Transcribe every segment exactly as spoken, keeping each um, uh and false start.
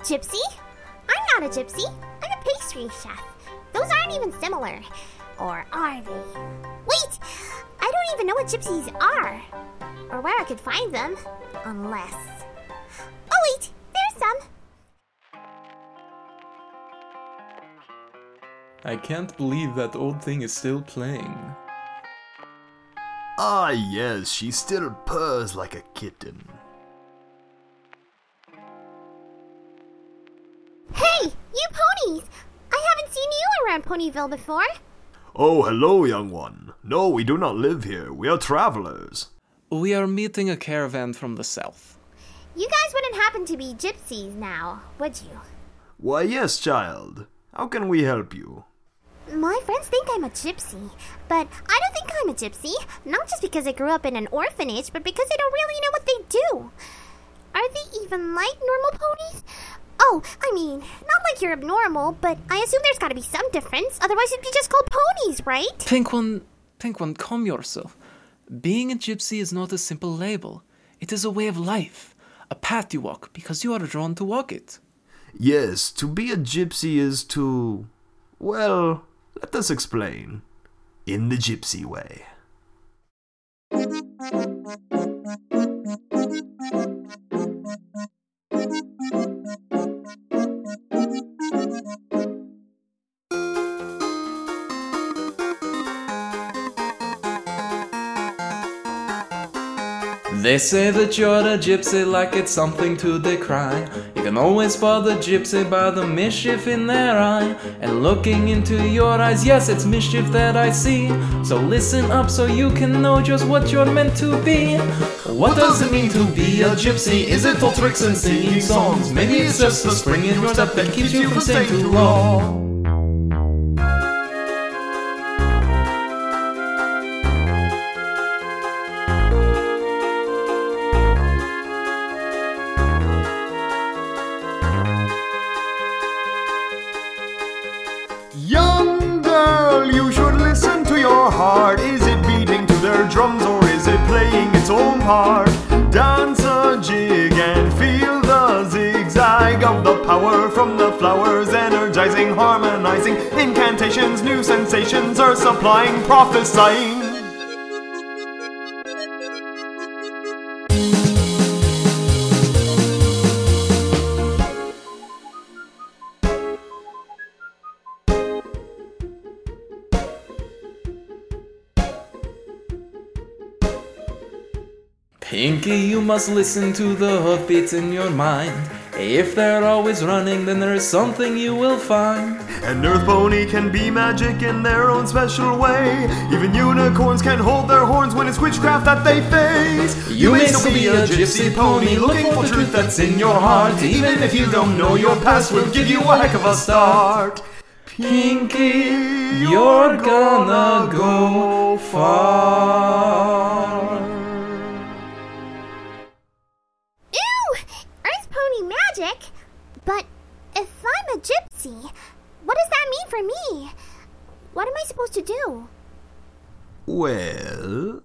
gypsy? I'm not a gypsy. I'm a pastry chef. Those aren't even similar. Or are they? Wait! I don't even know what gypsies are. Or where I could find them. Unless... Oh wait! There's some! I can't believe that old thing is still playing. Ah yes, she still purrs like a kitten. Hey! You ponies! I haven't seen you around Ponyville before. Oh, hello, young one. No, we do not live here. We are travelers. We are meeting a caravan from the south. You guys wouldn't happen to be gypsies now, would you? Why, yes, child. How can we help you? My friends think I'm a gypsy, but I don't think I'm a gypsy. Not just because I grew up in an orphanage, but because I don't really know what they do. Are they even like normal ponies? Oh, I mean, not like you're abnormal, but I assume there's gotta be some difference. Otherwise it'd be just called ponies, right? Pink one, Pink one, calm yourself. Being a gypsy is not a simple label. It is a way of life. A path you walk because you are drawn to walk it. Yes, to be a gypsy is to... Well, let us explain. In the gypsy way. They say that you're a gypsy like it's something to decry. You can always spot the gypsy by the mischief in their eye. And looking into your eyes, yes, it's mischief that I see. So listen up so you can know just what you're meant to be. What does it mean to be a gypsy? Is it all tricks and singing songs? Maybe it's just the spring in your step that keeps you from staying too long. Young girl, you should listen to your heart. Is it beating to their drums or is it playing its own part? Dance a jig and feel the zigzag of the power from the flowers, energizing, harmonizing, incantations, new sensations are supplying, prophesying. Pinky, you must listen to the hoofbeats in your mind. If they're always running, then there is something you will find. An earth pony can be magic in their own special way. Even unicorns can hold their horns when it's witchcraft that they face. You may still be a gypsy pony, looking for the truth that's in your heart. Even if you don't know your past, will give you a heck of a start. Pinky, you're gonna go far. Magic? But if I'm a gypsy, what does that mean for me? What am I supposed to do? Well...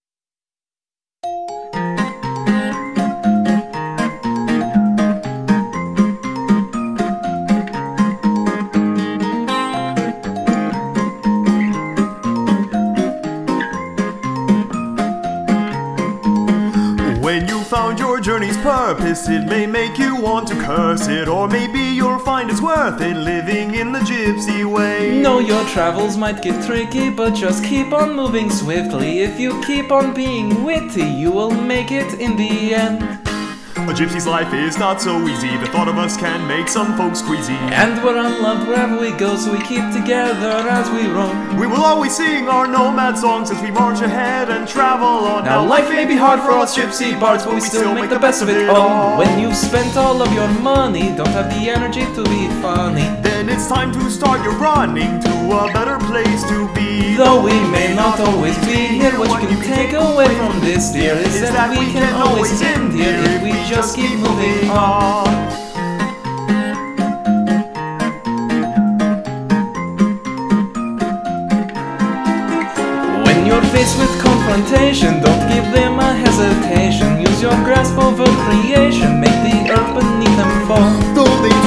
When you found your journey's purpose, it may make you want to curse it, or maybe you'll find it's worth it living in the gypsy way. No, your travels might get tricky, but just keep on moving swiftly. If you keep on being witty, you will make it in the end. A gypsy's life is not so easy. The thought of us can make some folks queasy. And we're unloved wherever we go, so we keep together as we roam. We will always sing our nomad songs as we march ahead and travel on. Now life may be hard for us gypsy bards, but we still make the best of it all. When you've spent all of your money, don't have the energy to be funny, then it's time to start your running to a better place to be. Though we may not always be here, what you can take away from this, dear, is that we can always end here if we just keep moving on. When you're faced with confrontation, don't give them a hesitation. Use your grasp over creation, make the earth beneath them fall. Though they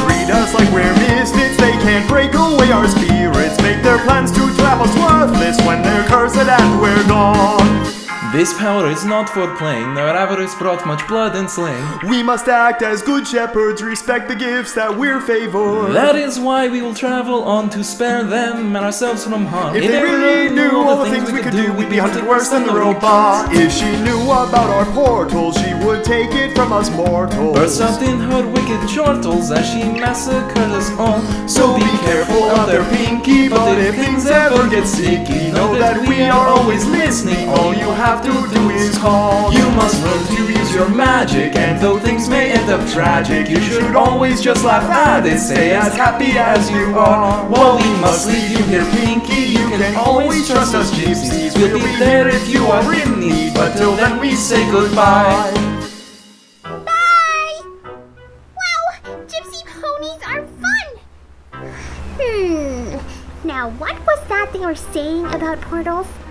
useless when they're cursed and we're gone. This power is not for playing, nor avarice brought much blood and slain. We must act as good shepherds, respect the gifts that we're favored. That is why we will travel on to spare them and ourselves from harm. If they really knew all the things we could do, we'd be hunted worse than the robot. If she knew about our portals, she would take it from us mortals. Burst out in her wicked chortles as she massacred us all. So be careful out there, Pinky, but if things ever get sticky, know that we are always listening. All you have to do is call. You must learn to use your magic, and though things may end up tragic, you should always just laugh at it, stay as happy as you are. While we must leave you here, Pinky, you can always trust us gypsies. We'll be there if you are in need, but till then we say goodbye. Bye! Wow, gypsy ponies are fun! Hmm, now what was that they were saying about portals?